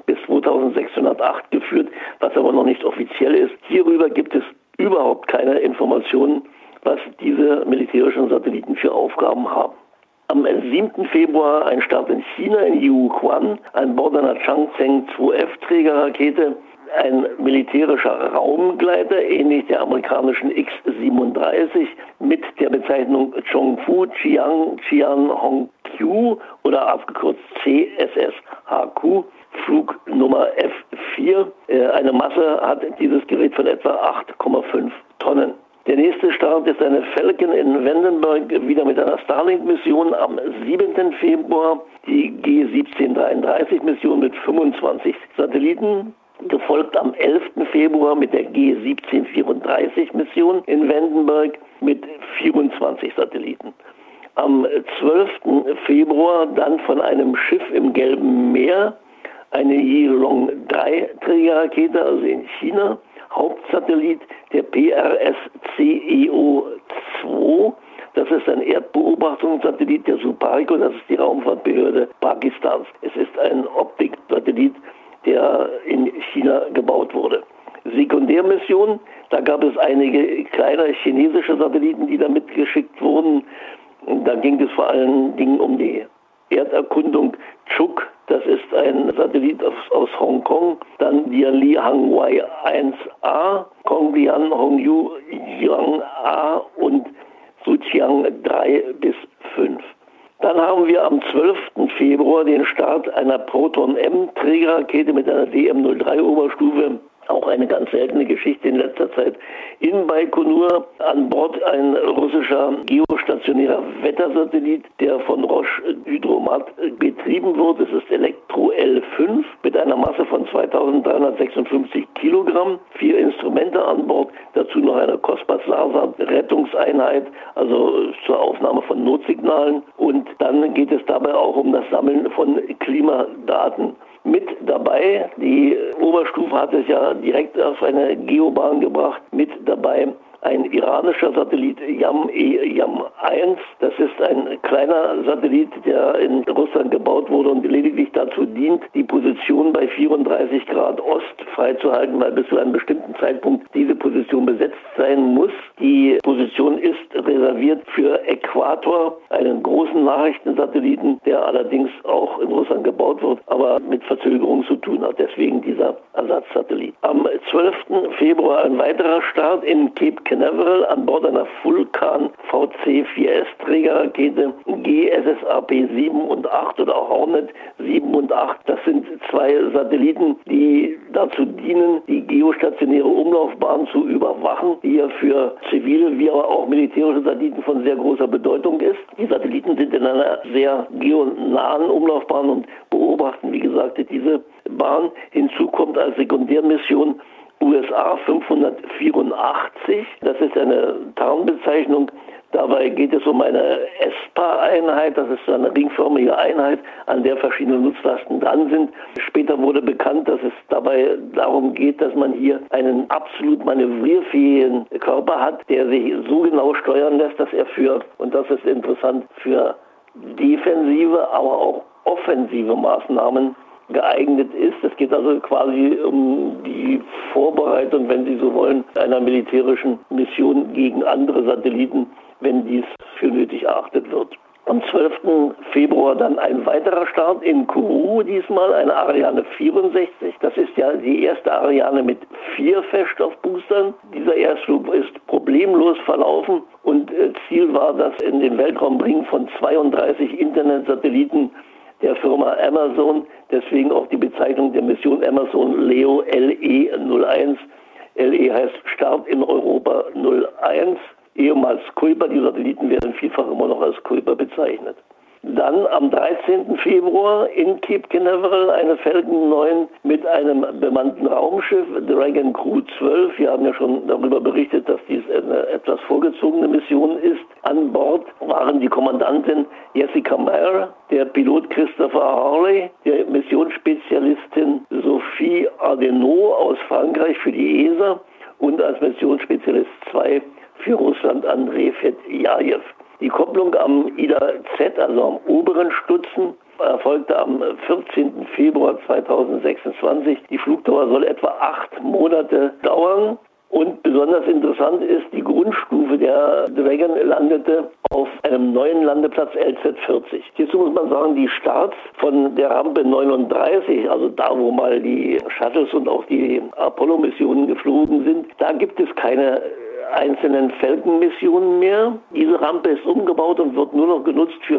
bis zweitausendsechshundertacht geführt, was aber noch nicht offiziell ist. Hierüber gibt es überhaupt keine Informationen, was diese militärischen Satelliten für Aufgaben haben. Am siebten Februar ein Start in China, in Yihuan, an Bord einer Changzheng zwei F Trägerrakete, ein militärischer Raumgleiter, ähnlich der amerikanischen X siebenunddreißig, mit der Bezeichnung Chongfu Chiang Chian Hong Q oder abgekürzt C S S H Q, Flugnummer F vier. Eine Masse hat dieses Gerät von etwa acht Komma fünf Tonnen. Der nächste Start ist eine Falcon in Vandenberg, wieder mit einer Starlink-Mission am siebten Februar, die G siebzehn dreiunddreißig Mission mit fünfundzwanzig Satelliten, gefolgt am elften Februar mit der G siebzehn vierunddreißig Mission in Vandenberg mit vierundzwanzig Satelliten. Am zwölften Februar dann von einem Schiff im Gelben Meer eine Yilong drei Trägerrakete, also in China, Hauptsatellit der P R S C E O zwei. Das ist ein Erdbeobachtungssatellit der Suparco, das ist die Raumfahrtbehörde Pakistans. Es ist ein Optiksatellit, der in China gebaut wurde. Sekundärmission, da gab es einige kleine chinesische Satelliten, die da mitgeschickt wurden. Da ging es vor allen Dingen um die Erderkundung. Chuk, das ist ein Satellit aus, aus Hongkong. Dann Dianli Hangwei eins A, Konglian Hongyu Yang A und Suqiang drei bis fünf. Dann haben wir am zwölften Februar den Start einer Proton-M-Trägerrakete mit einer D M null drei Oberstufe. Auch eine ganz seltene Geschichte in letzter Zeit. In Baikonur an Bord ein russischer geostationärer Wettersatellit, der von Roche Hydromat betrieben wird. Es ist Elektro L fünf mit einer Masse von zweitausenddreihundertsechsundfünfzig Kilogramm. Vier Instrumente an Bord, dazu noch eine Cospas-Lasa-Rettungseinheit, also zur Aufnahme von Notsignalen. Und dann geht es dabei auch um das Sammeln von Klimadaten. Mit dabei, die Oberstufe hat es ja direkt auf eine Geobahn gebracht, mit dabei ein iranischer Satellit Yam-E-Yam eins. Das ist ein kleiner Satellit, der in Russland gebaut wurde und lediglich dazu dient, die Position bei vierunddreißig Grad Ost freizuhalten, weil bis zu einem bestimmten Zeitpunkt diese Position besetzt sein muss. Die Position ist reserviert für Äquator, einen großen Nachrichtensatelliten, der allerdings auch in Russland gebaut wird, aber mit Verzögerung zu tun hat. Deswegen dieser Ersatzsatellit. Am zwölften Februar ein weiterer Start in Cape Canaveral an Bord einer Vulcan V C vier S Trägerrakete G S S A P sieben und acht oder auch Hornet sieben und acht. Das sind zwei Satelliten, die dazu dienen, die geostationäre Umlaufbahn zu überwachen, die ja für zivile wie aber auch militärische Satelliten von sehr großer Bedeutung ist. Die Satelliten sind in einer sehr geonahen Umlaufbahn und beobachten, wie gesagt, diese Bahn. Hinzu kommt als Sekundärmission U S A fünfhundertvierundachtzig. Das ist eine Tarnbezeichnung. Dabei geht es um eine E S P A-Einheit. Das ist eine ringförmige Einheit, an der verschiedene Nutzlasten dran sind. Später wurde bekannt, dass es dabei darum geht, dass man hier einen absolut manövrierfähigen Körper hat, der sich so genau steuern lässt, dass er für, und das ist interessant, für defensive, aber auch offensive Maßnahmen geeignet ist. Es geht also quasi um die Vorbereitung, wenn Sie so wollen, einer militärischen Mission gegen andere Satelliten, wenn dies für nötig erachtet wird. Am zwölften Februar dann ein weiterer Start in Kourou, diesmal eine Ariane vierundsechzig. Das ist ja die erste Ariane mit vier Feststoffboostern. Dieser Erstflug ist problemlos verlaufen und Ziel war das in den Weltraum bringen von zweiunddreißig Internetsatelliten der Firma Amazon, deswegen auch die Bezeichnung der Mission Amazon Leo L E null eins. L E heißt Start in Europa null eins, ehemals Kuiper, die Satelliten werden vielfach immer noch als Kuiper bezeichnet. Dann am dreizehnten Februar in Cape Canaveral eine Falcon neun mit einem bemannten Raumschiff, Dragon Crew zwölf. Wir haben ja schon darüber berichtet, dass dies eine etwas vorgezogene Mission ist. An Bord waren die Kommandantin Jessica Meyer, der Pilot Christopher Harley, der Missionsspezialistin Sophie Ardenot aus Frankreich für die E S A und als Missionsspezialist zwei für Russland Andrei Fedjajew. Die Kopplung am Ida Z, also am oberen Stutzen, erfolgte am vierzehnten Februar zweitausendsechsundzwanzig. Die Flugdauer soll etwa acht Monate dauern. Und besonders interessant ist, die Grundstufe der Dragon landete auf einem neuen Landeplatz L Z vierzig. Hierzu muss man sagen, die Starts von der Rampe neununddreißig, also da, wo mal die Shuttles und auch die Apollo-Missionen geflogen sind, da gibt es keine einzelnen Falcon-Missionen mehr. Diese Rampe ist umgebaut und wird nur noch genutzt für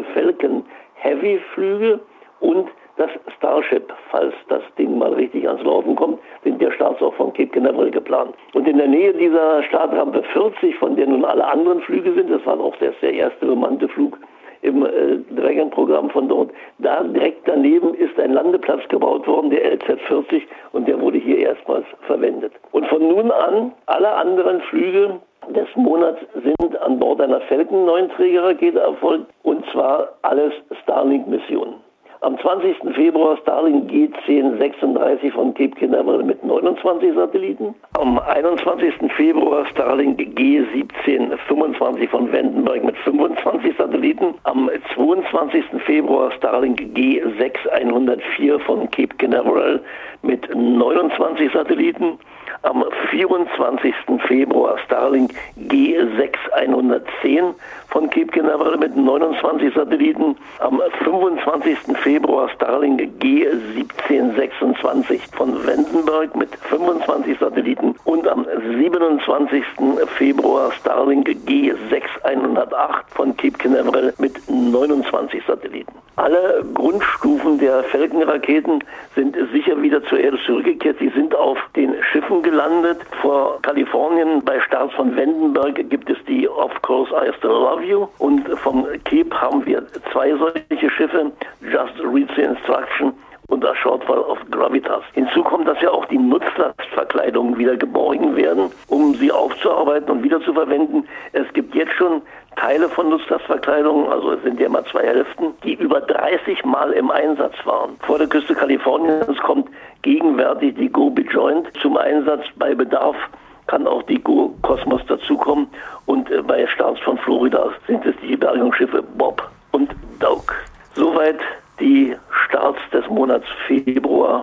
Falcon-Heavy-Flüge und das Starship, falls das Ding mal richtig ans Laufen kommt, sind der Starts auch von Cape Canaveral geplant. Und in der Nähe dieser Startrampe vierzig, von der nun alle anderen Flüge sind, das war auch der, der erste bemannte Flug im äh, Dragon-Programm von dort, da direkt daneben ist ein Landeplatz gebaut worden, der L Z vierzig, und der wurde hier erstmals verwendet. Und von nun an, alle anderen Flüge des Monats sind an Bord einer Falcon neun Trägerrakete erfolgt, und zwar alles Starlink-Missionen. Am zwanzigsten Februar Starlink G zehn sechsunddreißig von Cape Canaveral mit neunundzwanzig Satelliten. Am einundzwanzigsten Februar Starlink G siebzehn fünfundzwanzig von Vandenberg mit fünfundzwanzig Satelliten. Am zweiundzwanzigsten Februar Starlink G sechs hundertvier von Cape Canaveral mit neunundzwanzig Satelliten. Am vierundzwanzigsten Februar Starlink G sechs hundertzehn von Cape Canaveral mit neunundzwanzig Satelliten. Am fünfundzwanzigsten Februar Starlink G siebzehn sechsundzwanzig von Vandenberg mit fünfundzwanzig Satelliten. Und am siebenundzwanzigsten Februar Starlink G sechs hundertacht von Cape Canaveral mit neunundzwanzig Satelliten. Alle Grundstufen der Falcon-Raketen sind sicher wieder zur Erde zurückgekehrt. Sie sind auf den Schiffen gelandet. Vor Kalifornien bei Starts von Vandenberg gibt es die Of Course I Still Love You. Und vom Cape haben wir zwei solche Schiffe, Just Read the Instruction und A Shortfall of Gravitas. Hinzu kommt, dass ja auch die Nutzlastverkleidungen wieder geborgen werden, um sie aufzuarbeiten und wieder zu verwenden. Es gibt jetzt schon Teile von Nutzlastverkleidungen, also es sind ja immer zwei Hälften, die über dreißig Mal im Einsatz waren. Vor der Küste Kaliforniens kommt gegenwärtig die Go Bejoint zum Einsatz. Bei Bedarf kann auch die Go Cosmos dazukommen, und bei Starts von Florida sind es die Bergungsschiffe Bob und Doak. Soweit die Starts des Monats Februar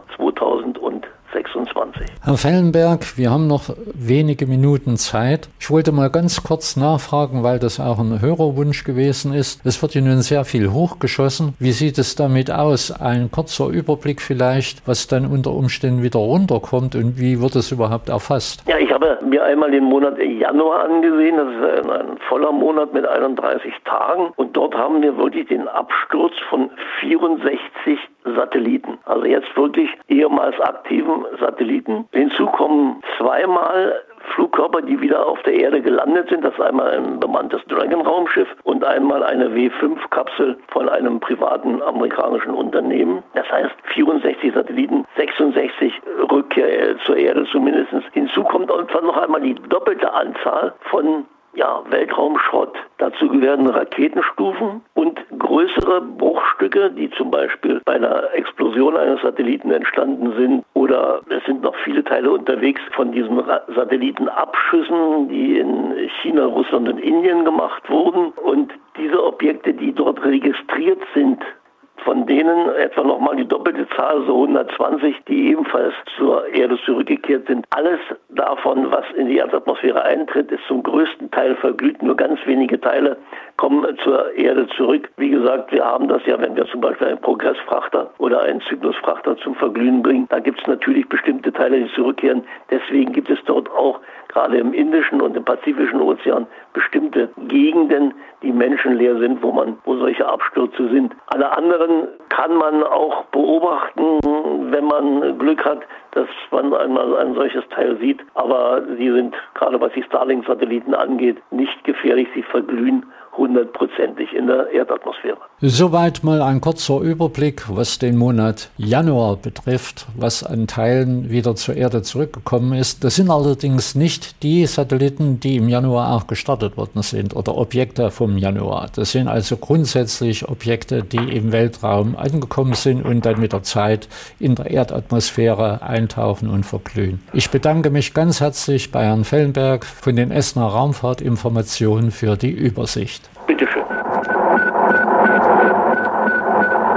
zweitausendsechsundzwanzig. Herr Fellenberg, wir haben noch wenige Minuten Zeit. Ich wollte mal ganz kurz nachfragen, weil das auch ein Hörerwunsch gewesen ist. Es wird ja nun sehr viel hochgeschossen. Wie sieht es damit aus? Ein kurzer Überblick vielleicht, was dann unter Umständen wieder runterkommt, und wie wird es überhaupt erfasst? Ja, ich habe mir einmal den Monat Januar angesehen. Das ist ein, ein voller Monat mit einunddreißig Tagen. Und dort haben wir wirklich den Absturz von vierundsechzig Satelliten. Also jetzt wirklich ehemals aktiven Satelliten. Hinzu kommen zweimal Flugkörper, die wieder auf der Erde gelandet sind. Das ist einmal ein bemanntes Dragon-Raumschiff und einmal eine W fünf Kapsel von einem privaten amerikanischen Unternehmen. Das heißt vierundsechzig Satelliten, sechsundsechzig Rückkehr zur Erde zumindest. Hinzu kommt einfach noch einmal die doppelte Anzahl von ja, Weltraumschrott. Dazu gehören Raketenstufen und größere Bruchstücke, die zum Beispiel bei einer Explosion eines Satelliten entstanden sind. Oder es sind noch viele Teile unterwegs von diesen Satellitenabschüssen, die in China, Russland und Indien gemacht wurden. Und diese Objekte, die dort registriert sind, von denen etwa nochmal die doppelte Zahl, so hundertzwanzig, die ebenfalls zur Erde zurückgekehrt sind. Alles davon, was in die Erdatmosphäre eintritt, ist zum größten Teil verglüht. Nur ganz wenige Teile kommen zur Erde zurück. Wie gesagt, wir haben das ja, wenn wir zum Beispiel einen Progressfrachter oder einen Zyklusfrachter zum Verglühen bringen. Da gibt es natürlich bestimmte Teile, die zurückkehren. Deswegen gibt es dort auch gerade im Indischen und im Pazifischen Ozean bestimmte Gegenden, die menschenleer sind, wo man, wo solche Abstürze sind. Alle anderen kann man auch beobachten, wenn man Glück hat, dass man einmal ein solches Teil sieht. Aber sie sind, gerade was die Starlink-Satelliten angeht, nicht gefährlich. Sie verglühen hundertprozentig in der Erdatmosphäre. Soweit mal ein kurzer Überblick, was den Monat Januar betrifft, was an Teilen wieder zur Erde zurückgekommen ist. Das sind allerdings nicht die Satelliten, die im Januar auch gestartet worden sind oder Objekte vom Januar. Das sind also grundsätzlich Objekte, die im Weltraum angekommen sind und dann mit der Zeit in der Erdatmosphäre eintauchen und verglühen. Ich bedanke mich ganz herzlich bei Herrn Fellenberg von den Essener Raumfahrtinformationen für die Übersicht. Bitte schön.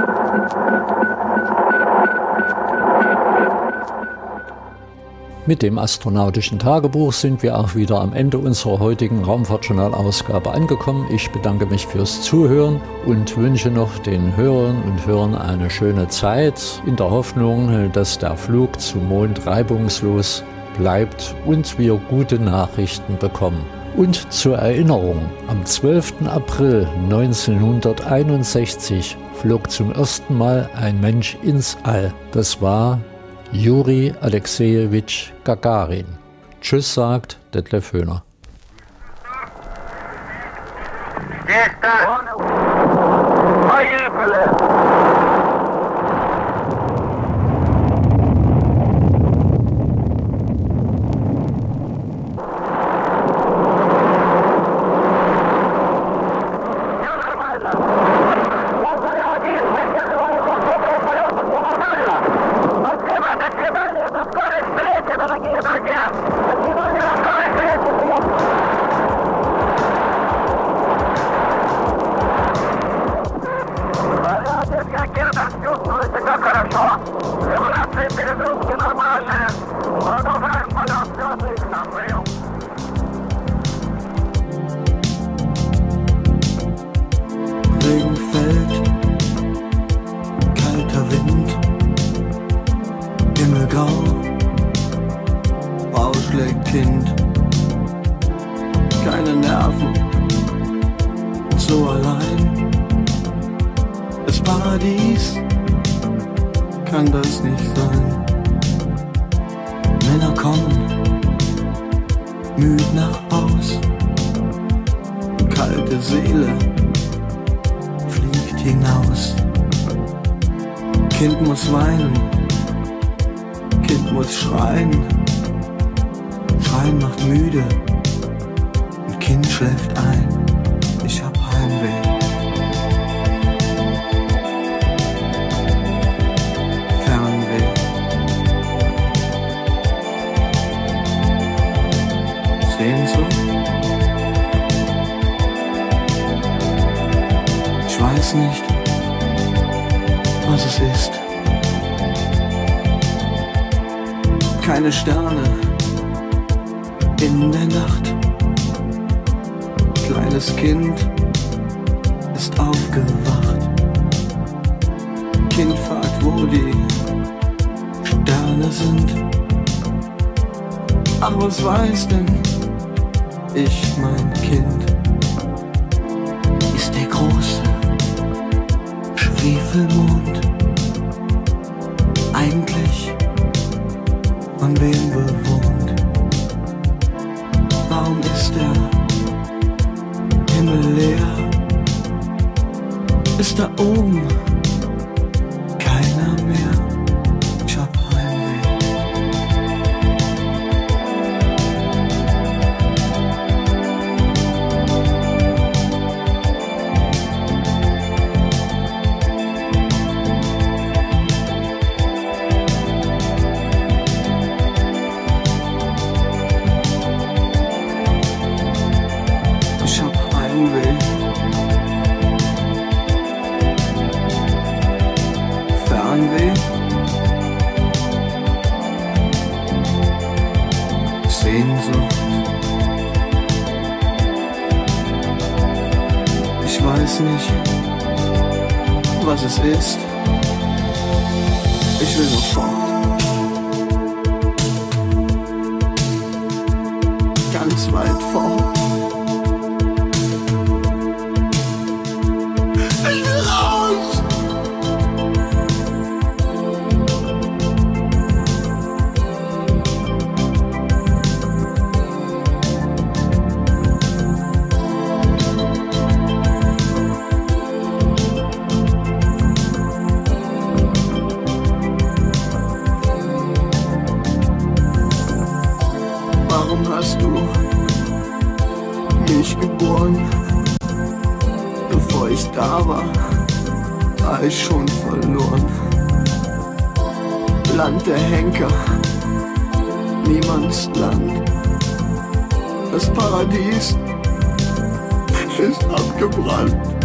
Mit dem astronautischen Tagebuch sind wir auch wieder am Ende unserer heutigen Raumfahrtjournal-Ausgabe angekommen. Ich bedanke mich fürs Zuhören und wünsche noch den Hörern und Hörern eine schöne Zeit, in der Hoffnung, dass der Flug zum Mond reibungslos bleibt und wir gute Nachrichten bekommen. Und zur Erinnerung, am zwölften April neunzehnhunderteinundsechzig flog zum ersten Mal ein Mensch ins All. Das war Juri Alexejewitsch Gagarin. Tschüss, sagt Detlef Höhner. Regen fällt, kalter Wind, Himmelgrau, ausschlägt Kind, keine Nerven, so allein. Das Paradies kann das nicht sein. Männer kommen müd nach Haus, kalte Seele fliegt hinaus. Kind muss weinen, Kind muss schreien, Schreien macht müde und Kind schläft ein. Ich hab Heimweh. Fernweh. Sehnsucht. Ich weiß nicht, was es ist. Keine Sterne in der Nacht. Kleines Kind ist aufgewacht. Kind fragt, wo die Sterne sind. Ach, was weiß denn ich, mein Kind? Ist der große Schwefelmond eigentlich von wem bewohnt? Warum ist der Himmel leer? Ist da oben keiner mehr? Ich hab Heimweh. Ich hab Heimweh. Fernweh. Sehnsucht. Ich weiß nicht, was es ist. Ich will nur fort. Ganz weit fort. Ich will raus! Warum hast du mich geboren? Bevor ich da war, war ich schon verloren. Land der Henker, niemands Land. Das Paradies ist abgebrannt.